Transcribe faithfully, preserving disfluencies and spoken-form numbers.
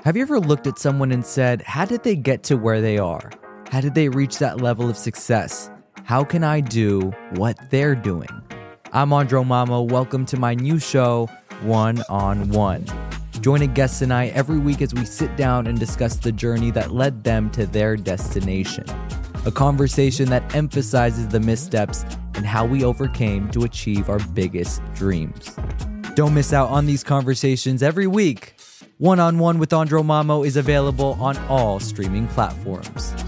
Have you ever looked at someone and said, how did they get to where they are? How did they reach that level of success? How can I do what they're doing? I'm Andro Mamo. Welcome to my new show, One on One. Join a guest and I every week as we sit down and discuss the journey that led them to their destination. A conversation that emphasizes the missteps and how we overcame to achieve our biggest dreams. Don't miss out on these conversations every week. One on One with Andro Mamo is available on all streaming platforms.